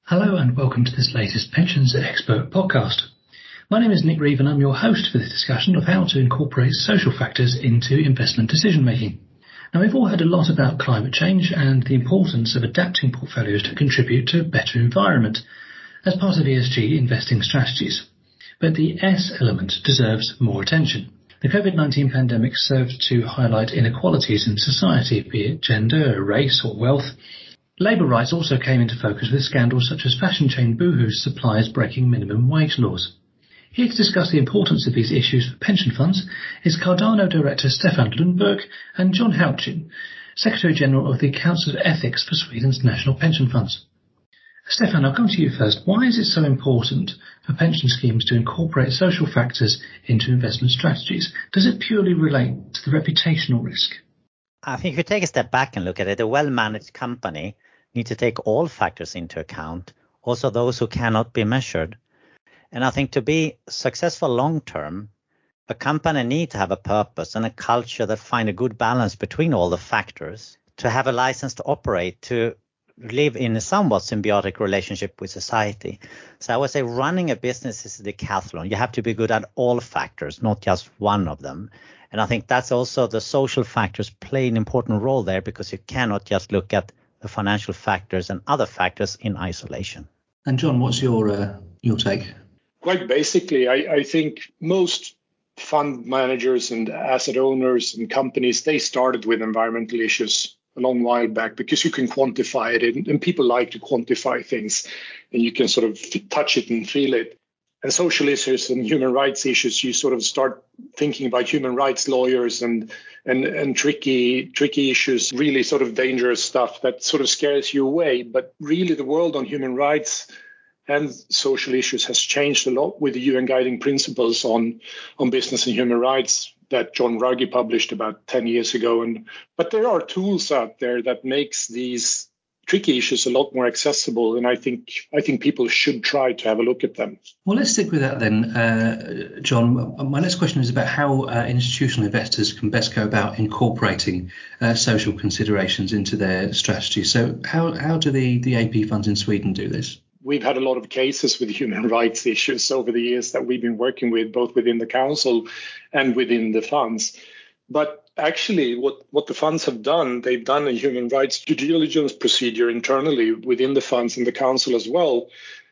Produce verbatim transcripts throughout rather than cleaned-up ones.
Hello and welcome to this latest Pensions Expert podcast. My name is Nick Reeve and I'm your host for this discussion of how to incorporate social factors into investment decision making. Now, we've all heard a lot about climate change and the importance of adapting portfolios to contribute to a better environment as part of E S G investing strategies. But the S element deserves more attention. The COVID nineteen pandemic served to highlight inequalities in society, be it gender, race or wealth. Labour rights also came into focus with scandals such as fashion chain Boohoo's suppliers breaking minimum wage laws. Here to discuss the importance of these issues for pension funds is Cardano Director Stefan Lundberg and John Houchin, Secretary General of the Council of Ethics for Sweden's national pension funds. Stefan, I'll come to you first. Why is it so important for pension schemes to incorporate social factors into investment strategies? Does it purely relate to the reputational risk? I think if you take a step back and look at it, a well-managed company needs to take all factors into account, also those who cannot be measured. And I think to be successful long-term, a company needs to have a purpose and a culture that find a good balance between all the factors, to have a license to operate, to live in a somewhat symbiotic relationship with society. So I would say running a business is a decathlon. You have to be good at all factors, not just one of them. And I think that's also the social factors play an important role there, because you cannot just look at the financial factors and other factors in isolation. And John, what's your uh, your take? Quite basically, I, I think most fund managers and asset owners and companies, they started with environmental issues a long while back because you can quantify it, and, and people like to quantify things, and you can sort of f- touch it and feel it. And social issues and human rights issues, you sort of start thinking about human rights lawyers and and and tricky tricky issues, really sort of dangerous stuff that sort of scares you away. But really, the world on human rights and social issues has changed a lot with the U N Guiding Principles on on business and human rights that John Ruggie published about ten years ago. And but there are tools out there that makes these tricky issues a lot more accessible, and I think I think people should try to have a look at them. Well, let's stick with that then, uh, John. My next question is about how uh, institutional investors can best go about incorporating uh, social considerations into their strategy. So how how do the, the A P funds in Sweden do this? We've had a lot of cases with human rights issues over the years that we've been working with, both within the council and within the funds. But actually, what, what the funds have done, they've done a human rights due diligence procedure internally within the funds and the council as well,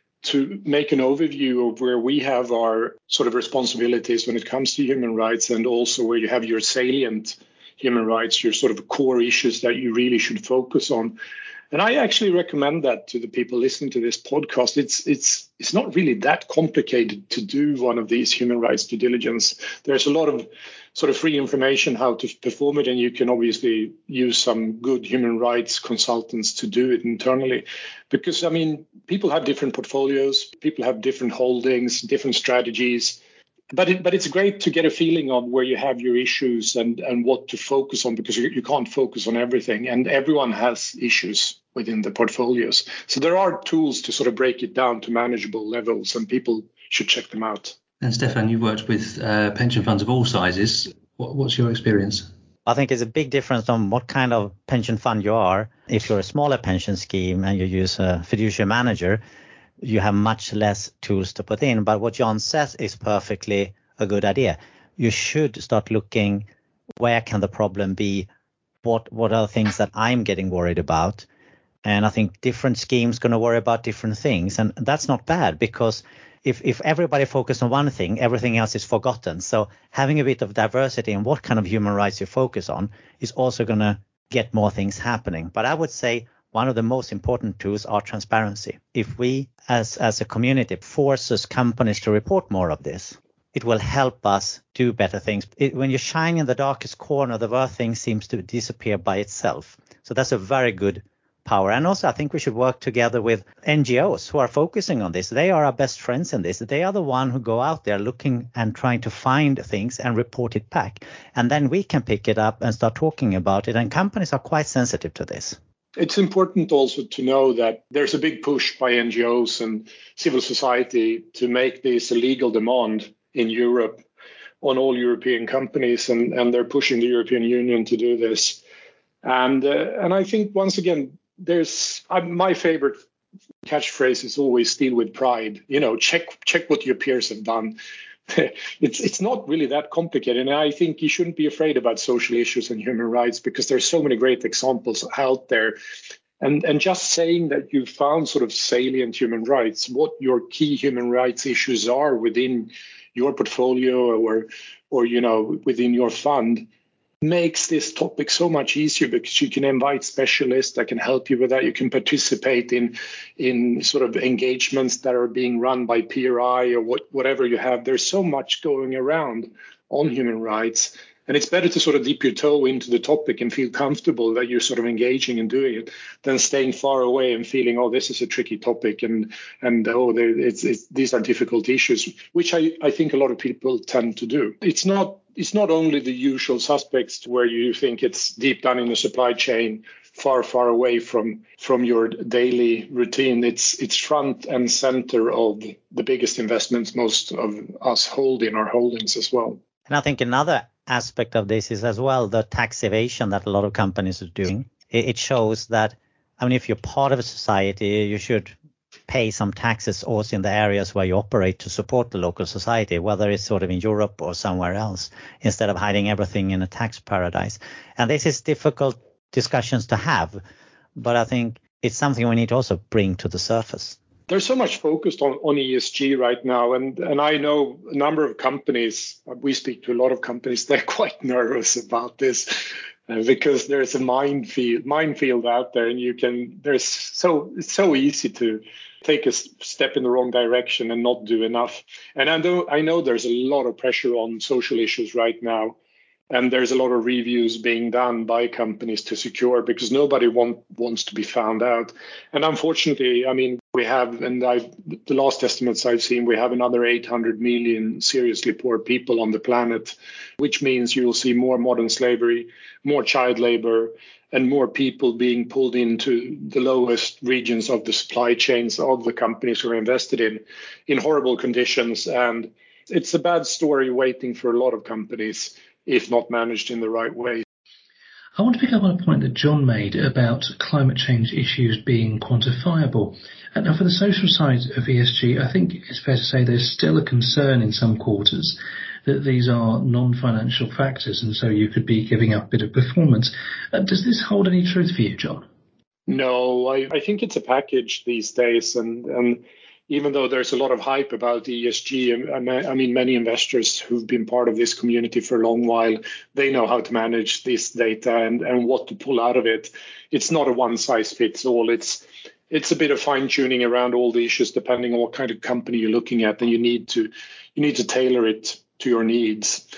to make an overview of where we have our sort of responsibilities when it comes to human rights, and also where you have your salient human rights, your sort of core issues that you really should focus on. And I actually recommend that to the people listening to this podcast. It's it's it's not really that complicated to do one of these human rights due diligence. There's a lot of sort of free information how to perform it, and you can obviously use some good human rights consultants to do it internally. Because, I mean, people have different portfolios, people have different holdings, different strategies. But it, but it's great to get a feeling of where you have your issues and, and what to focus on, because you, you can't focus on everything, and everyone has issues within the portfolios. So there are tools to sort of break it down to manageable levels, and people should check them out. And Stefan, you've worked with uh, pension funds of all sizes. What, what's your experience? I think it's a big difference on what kind of pension fund you are. If you're a smaller pension scheme and you use a fiduciary manager, you have much less tools to put in. But what John says is perfectly a good idea. You should start looking, where can the problem be? What what are the things that I'm getting worried about? And I think different schemes going to worry about different things. And that's not bad, because if, if everybody focuses on one thing, everything else is forgotten. So having a bit of diversity in what kind of human rights you focus on is also going to get more things happening. But I would say one of the most important tools are transparency. If we as, as a community forces companies to report more of this, it will help us do better things. It, when you shine in the darkest corner, the worst thing seems to disappear by itself. So that's a very good power. And also, I think we should work together with N G Os who are focusing on this. They are our best friends in this. They are the one who go out there looking and trying to find things and report it back. And then we can pick it up and start talking about it. And companies are quite sensitive to this. It's important also to know that there's a big push by N G Os and civil society to make this a legal demand in Europe on all European companies, and, and they're pushing the European Union to do this. And uh, and I think, once again, there's uh, my favorite catchphrase is always "steal with pride." You know, check check what your peers have done. it's it's not really that complicated, and I think you shouldn't be afraid about social issues and human rights because there's so many great examples out there. And and just saying that you found sort of salient human rights, what your key human rights issues are within your portfolio or or you know within your fund, makes this topic so much easier because you can invite specialists that can help you with that. You can participate in in sort of engagements that are being run by P R I or what, whatever you have. There's so much going around on human rights. And it's better to sort of dip your toe into the topic and feel comfortable that you're sort of engaging and doing it than staying far away and feeling, oh, this is a tricky topic and, and oh, it's, it's, these are difficult issues, which I, I think a lot of people tend to do. It's not It's not only the usual suspects where you think it's deep down in the supply chain, far, far away from, from your daily routine. It's it's front and center of the biggest investments most of us hold in our holdings as well. And I think another aspect of this is as well the tax evasion that a lot of companies are doing. It shows that, I mean, if you're part of a society, you should pay some taxes also in the areas where you operate to support the local society, whether it's sort of in Europe or somewhere else, instead of hiding everything in a tax paradise. And this is difficult discussions to have, but I think it's something we need to also bring to the surface. There's so much focused on, on E S G right now. And, and I know a number of companies, we speak to a lot of companies, they're quite nervous about this uh, because there's a minefield, minefield out there. And you can, there's so, it's so easy to take a step in the wrong direction and not do enough. And I know, I know there's a lot of pressure on social issues right now. And there's a lot of reviews being done by companies to secure because nobody want, wants to be found out. And unfortunately, I mean, we have, and I, the last estimates I've seen, we have another eight hundred million seriously poor people on the planet, which means you'll see more modern slavery, more child labor, and more people being pulled into the lowest regions of the supply chains of the companies who are invested in, in horrible conditions. And it's a bad story waiting for a lot of companies, if not managed in the right way. I want to pick up on a point that John made about climate change issues being quantifiable. And now for the social side of E S G, I think it's fair to say there's still a concern in some quarters that these are non-financial factors, and so you could be giving up a bit of performance. Uh, does this hold any truth for you, John? No, I, I think it's a package these days, and, and even though there's a lot of hype about E S G, I mean, many investors who've been part of this community for a long while, they know how to manage this data and, and what to pull out of it. It's not a one-size-fits-all. It's it's a bit of fine-tuning around all the issues depending on what kind of company you're looking at, and you need to you need to tailor it to your needs.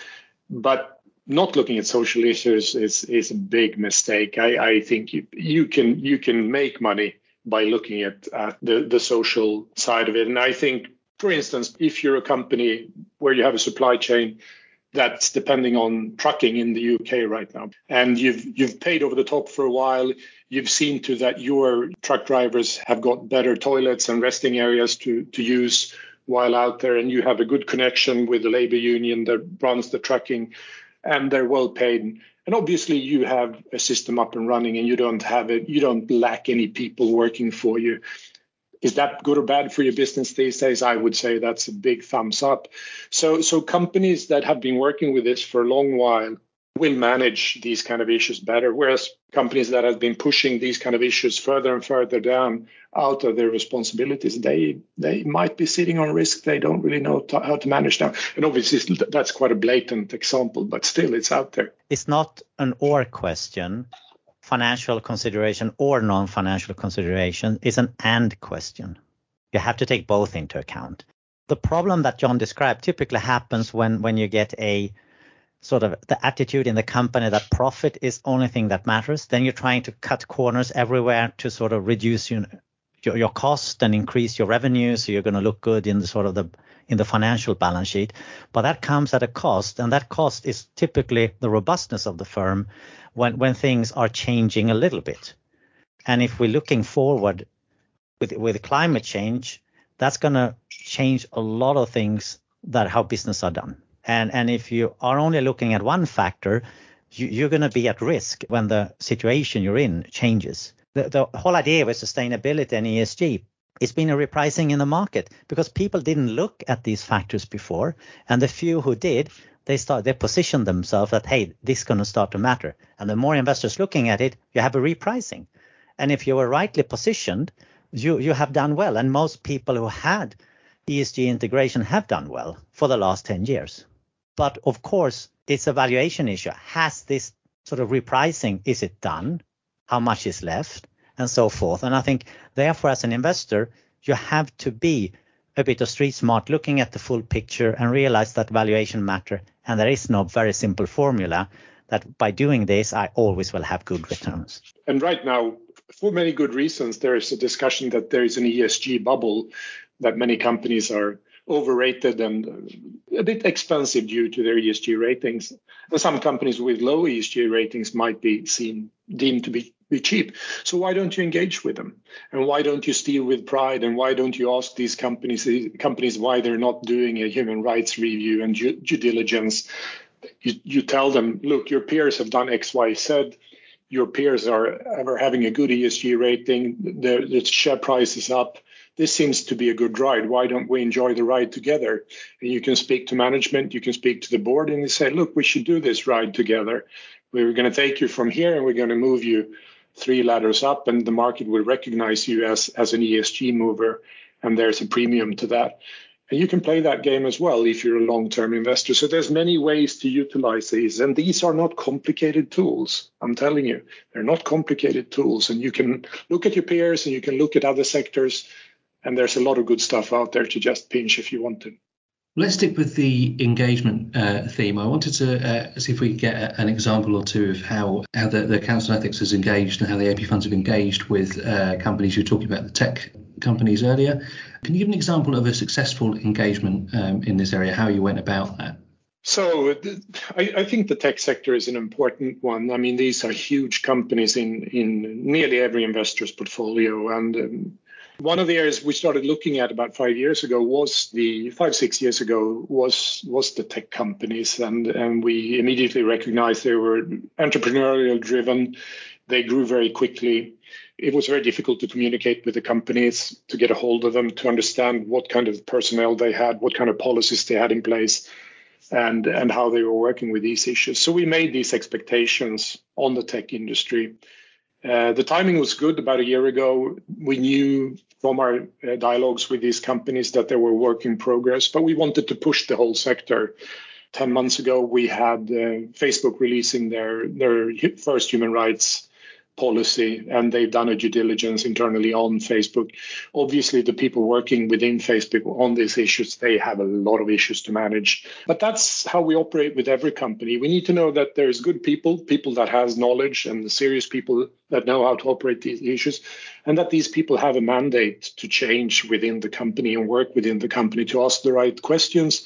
But not looking at social issues is is a big mistake. I, I think you you can you can make money by looking at uh, the, the social side of it. And I think, for instance, if you're a company where you have a supply chain that's depending on trucking in the U K right now, and you've you've paid over the top for a while, you've seen to that your truck drivers have got better toilets and resting areas to, to use while out there, and you have a good connection with the labor union that runs the trucking, and they're well paid. And obviously you have a system up and running and you don't have it, you don't lack any people working for you. Is that good or bad for your business these days? I would say that's a big thumbs up. So, so companies that have been working with this for a long while will manage these kind of issues better, whereas companies that have been pushing these kind of issues further and further down out of their responsibilities, they they might be sitting on risk they don't really know to, how to manage now. And obviously that's quite a blatant example, but still it's out there. It's not an or question, financial consideration or non-financial consideration. It's an and question. You have to take both into account. The problem that John described typically happens when, when you get a sort of the attitude in the company that profit is only thing that matters. Then you're trying to cut corners everywhere to sort of reduce your your, your cost and increase your revenue, so you're going to look good in the sort of the in the financial balance sheet. But that comes at a cost, and that cost is typically the robustness of the firm when when things are changing a little bit. And if we're looking forward with with climate change, that's going to change a lot of things that how business are done. And and if you are only looking at one factor, you, you're going to be at risk when the situation you're in changes. The, the whole idea with sustainability and E S G, it's been a repricing in the market because people didn't look at these factors before. And the few who did, they start, they positioned themselves that, hey, this is going to start to matter. And the more investors looking at it, you have a repricing. And if you were rightly positioned, you, you have done well. And most people who had E S G integration have done well for the last ten years. But of course, it's a valuation issue. Has this sort of repricing, is it done? How much is left? And so forth. And I think, therefore, as an investor, you have to be a bit of street smart, looking at the full picture and realize that valuation matter. And there is no very simple formula that by doing this, I always will have good returns. And right now, for many good reasons, there is a discussion that there is an E S G bubble, that many companies are overrated and a bit expensive due to their E S G ratings. And some companies with low E S G ratings might be seen, deemed to be, be cheap. So why don't you engage with them? And why don't you steal with pride? And why don't you ask these companies, companies why they're not doing a human rights review and due, due diligence? You, you tell them, look, your peers have done X, Y, Z. Your peers are, are having a good E S G rating. The, the share price is up. This seems to be a good ride. Why don't we enjoy the ride together? And you can speak to management, you can speak to the board, and you say, look, we should do this ride together. We're going to take you from here and we're going to move you three ladders up, and the market will recognize you as, as an E S G mover, and there's a premium to that. And you can play that game as well if you're a long-term investor. So there's many ways to utilize these, and these are not complicated tools. I'm telling you, they're not complicated tools, and you can look at your peers and you can look at other sectors. And there's a lot of good stuff out there to just pinch if you want to. Let's stick with the engagement uh, theme. I wanted to uh, see if we could get a, an example or two of how, how the, the Council of Ethics has engaged and how the A P funds have engaged with uh, companies. You were talking about the tech companies earlier. Can you give an example of a successful engagement um, in this area, how you went about that? So I, I think the tech sector is an important one. I mean, these are huge companies in, in nearly every investor's portfolio. And um, one of the areas we started looking at about five years ago was the five, six years ago was was the tech companies. And, and we immediately recognized they were entrepreneurial driven. They grew very quickly. It was very difficult to communicate with the companies, to get a hold of them, to understand what kind of personnel they had, what kind of policies they had in place, and, and how they were working with these issues. So we made these expectations on the tech industry. Uh, the timing was good. About a year ago, we knew from our uh, dialogues with these companies that they were work in progress, but we wanted to push the whole sector. Ten months ago, we had uh, Facebook releasing their, their first human rights policy, and they've done a due diligence internally on Facebook. Obviously, the people working within Facebook on these issues, they have a lot of issues to manage. But that's how we operate with every company. We need to know that there's good people, people that has knowledge, and serious people that know how to operate these issues, and that these people have a mandate to change within the company and work within the company to ask the right questions,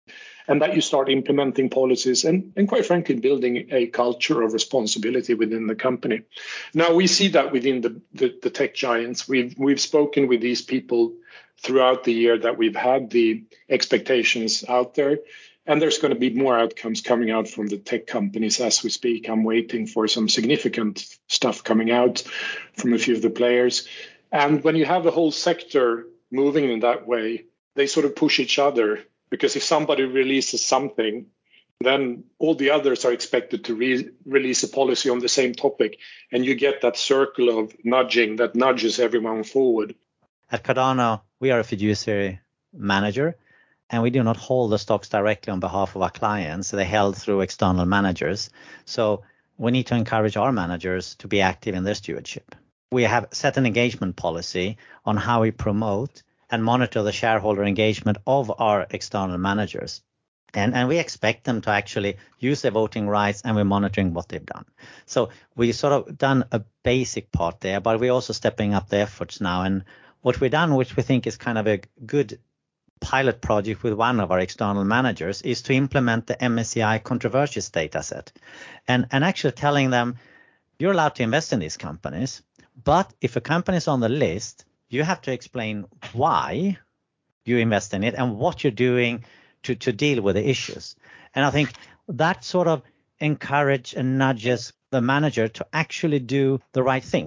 and that you start implementing policies and, and quite frankly, building a culture of responsibility within the company. Now, we see that within the, the, the tech giants. We've, we've spoken with these people throughout the year that we've had the expectations out there. And there's going to be more outcomes coming out from the tech companies as we speak. I'm waiting for some significant stuff coming out from a few of the players. And when you have the whole sector moving in that way, they sort of push each other. Because if somebody releases something, then all the others are expected to re- release a policy on the same topic. And you get that circle of nudging that nudges everyone forward. At Cardano, we are a fiduciary manager, and we do not hold the stocks directly on behalf of our clients. They're held through external managers. So we need to encourage our managers to be active in their stewardship. We have set an engagement policy on how we promote and monitor the shareholder engagement of our external managers. And, and we expect them to actually use their voting rights, and we're monitoring what they've done. So we sort of done a basic part there, but we're also stepping up the efforts now. And what we've done, which we think is kind of a good pilot project with one of our external managers, is to implement the M S C I controversies data set. And, and actually telling them, you're allowed to invest in these companies, but if a company is on the list, you have to explain why you invest in it and what you're doing to, to deal with the issues. And I think that sort of encourages and nudges the manager to actually do the right thing.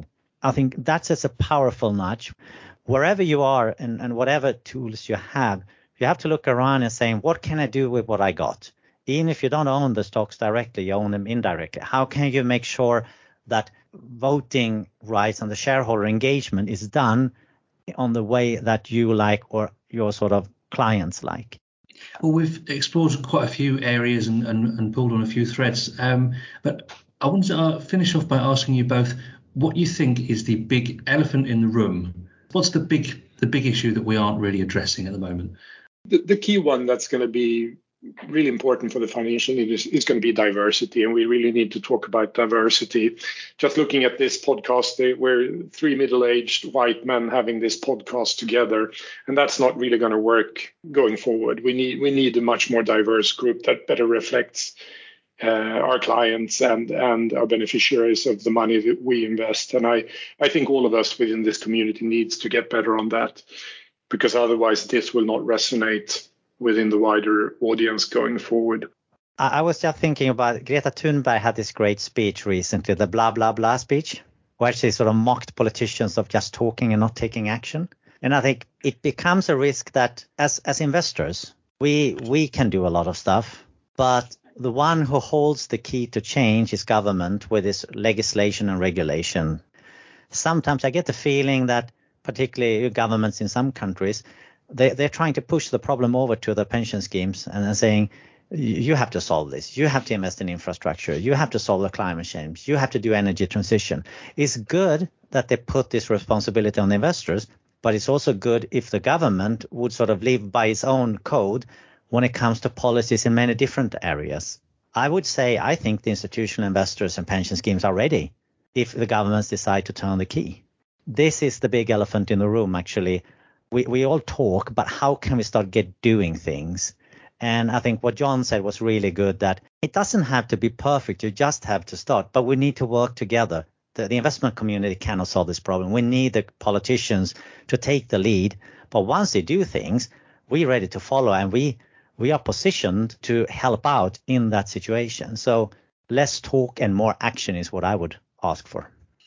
I think that's just a powerful nudge. Wherever you are and, and whatever tools you have, you have to look around and saying, what can I do with what I got? Even if you don't own the stocks directly, you own them indirectly. How can you make sure that voting rights and the shareholder engagement is done on the way that you like or your sort of clients like? Well, we've explored quite a few areas and, and, and pulled on a few threads. Um, but I wanted to uh, finish off by asking you both what you think is the big elephant in the room. What's the big the big issue that we aren't really addressing at the moment? The, the key one that's going to be really important for the financial industry is going to be diversity, and we really need to talk about diversity. Just looking at this podcast, they, we're three middle-aged white men having this podcast together, and that's not really going to work going forward. We need we need a much more diverse group that better reflects uh, our clients and and our beneficiaries of the money that we invest. And I I think all of us within this community needs to get better on that, because otherwise this will not resonate within the wider audience going forward. I was just thinking about Greta Thunberg had this great speech recently, the blah, blah, blah speech, where she sort of mocked politicians of just talking and not taking action. And I think it becomes a risk that as, as investors, we we can do a lot of stuff, but the one who holds the key to change is government with its legislation and regulation. Sometimes I get the feeling that particularly governments in some countries, They, they're trying to push the problem over to the pension schemes and saying, you have to solve this. You have to invest in infrastructure. You have to solve the climate change. You have to do energy transition. It's good that they put this responsibility on the investors, but it's also good if the government would sort of live by its own code when it comes to policies in many different areas. I would say I think the institutional investors and pension schemes are ready if the governments decide to turn the key. This is the big elephant in the room, actually. We we all talk, but how can we start get doing things? And I think what John said was really good, that it doesn't have to be perfect. You just have to start, but we need to work together. The, the investment community cannot solve this problem. We need the politicians to take the lead. But once they do things, we're ready to follow, and we we are positioned to help out in that situation. So less talk and more action is what I would ask for.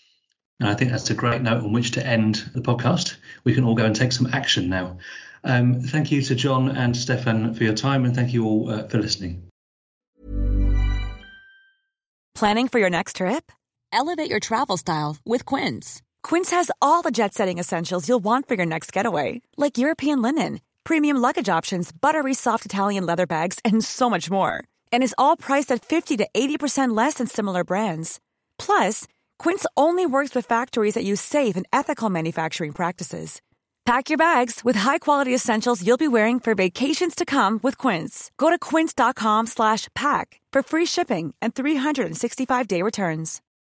And I think that's a great note on which to end the podcast. We can all go and take some action now. Um, thank you to John and Stefan for your time, and thank you all uh, for listening. Planning for your next trip? Elevate your travel style with Quince. Quince has all the jet-setting essentials you'll want for your next getaway, like European linen, premium luggage options, buttery soft Italian leather bags, and so much more. And is all priced at fifty to eighty percent less than similar brands. Plus, Quince only works with factories that use safe and ethical manufacturing practices. Pack your bags with high-quality essentials you'll be wearing for vacations to come with Quince. Go to quince.com slash pack for free shipping and three sixty-five day returns.